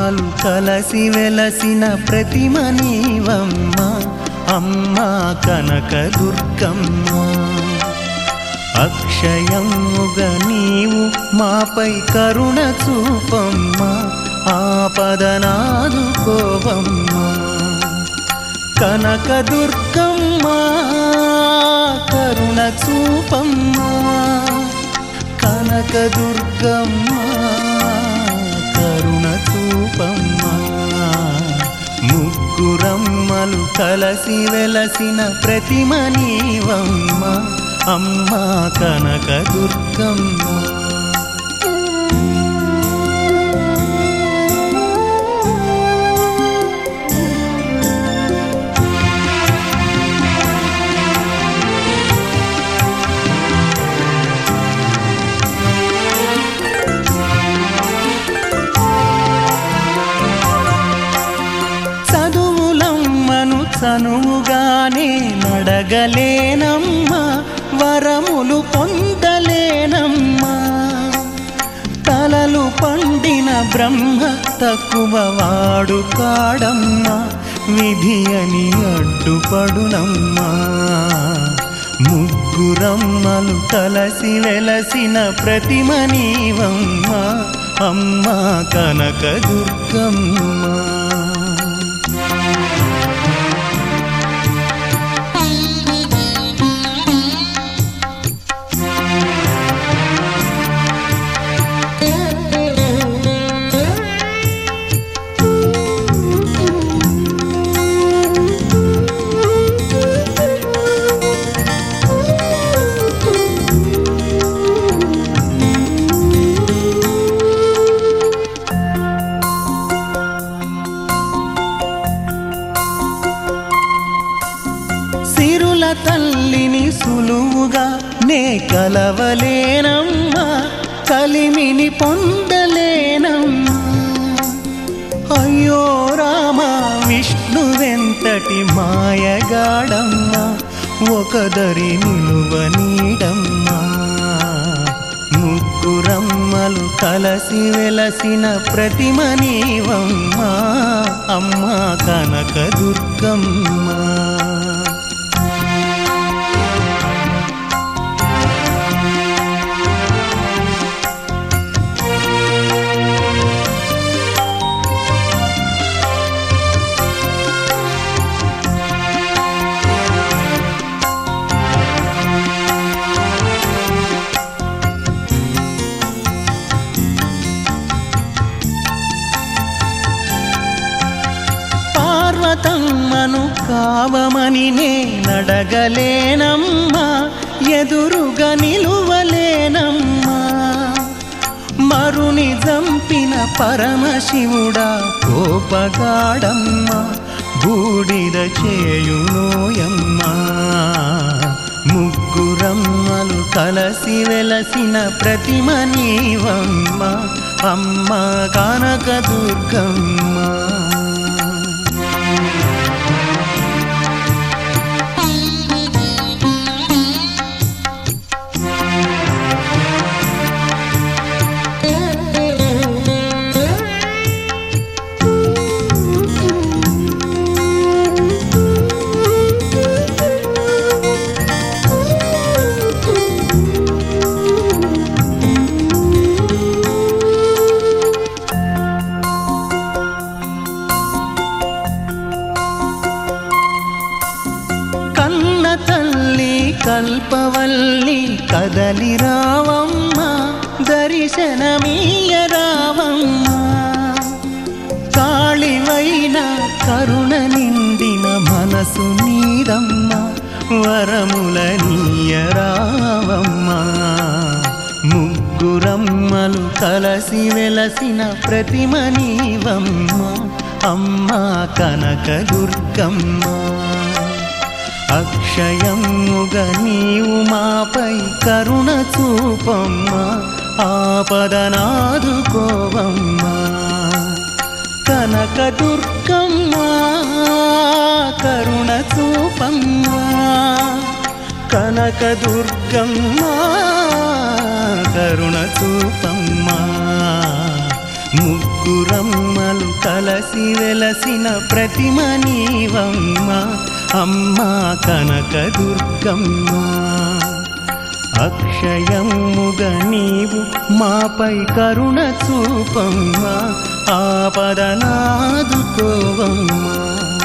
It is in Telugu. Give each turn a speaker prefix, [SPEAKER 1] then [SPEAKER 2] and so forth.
[SPEAKER 1] ముగ్గురమ్మలు కలసి వెలసిన ప్రతిమ నీవమ్మ అమ్మా కనకదుర్గమ్మ. అక్షయముగా నీవు మాపై కరుణ చూపమ్మ ఆపదనాదుకోవమ్మ. కనకదుర్గమ్మ కరుణ చూపమ్మ. కనకదుర్గమ్మ కరుణ చూపమ్మ. ముగ్గురమ్మలు కలసి వెలసిన ప్రతిమ నీవమ్మ అమ్మా కనకదుర్గమ్మ. చనువుగానే నడగలేనమ్మా వరములు పొందలేనమ్మా. తలలు పండిన బ్రహ్మ తక్కువ వాడు కాడమ్మా విధి అని అడ్డుపడునమ్మా. ముగ్గురమ్మలు కలసి వెలసిన ప్రతిమ నీవమ్మ అమ్మా కనకదుర్గమ్మ. తల్లిని సులువుగా నే కలవలేనమ్మా కలిమిని పొందలేనమ్మా. అయ్యో రామ విష్ణువెంతటి మాయగాడమ్మా ఒకదరి నిలువనీడమ్మా. ముగ్గురమ్మలు కలసి వెలసిన ప్రతిమ నీవమ్మ అమ్మా కనకదుర్గమ్మ. పార్వతమ్మను కావమని నే నడగలేనమ్మా ఎదురుగా నిలువలేనమ్మా. మరుని జంపిన పరమశివుడా కోపగాడమ్మా బూడిద చేయునోయమ్మా. ముగ్గురమ్మలు కలసి వెలసిన ప్రతిమ నీవమ్మ అమ్మా కనకదుర్గమ్మ. తల్లి కల్పవల్లి కదలి రావమ్మ దర్శనమీయ రావమ్మ. కాళివైన కరుణ నిండిన మనసు నీదమ్మ వరములనీయ రావమ్మ. ముగ్గురమ్మలు కలసి వెలసిన ప్రతిమ నీవమ్మ అమ్మా కనకదుర్గమ్మ. అక్షయముగా నీవు మాపై కరుణ చూపమ్మ ఆపదనాదుకోవమ్మ. కనకదుర్గమ్మ కరుణ చూపమ్మ. కనకదుర్గమ్మ కరుణ చూపమ్మ. ముగ్గురు ముగురమ్మలు కలసి వెలసిన ప్రతిమ నీవమ్మ అమ్మా కనకదుర్గమ్మ అక్షయముగ నీవు మాపై కరుణ చూపమ్మ ఆపదనాదుకోవమ్మ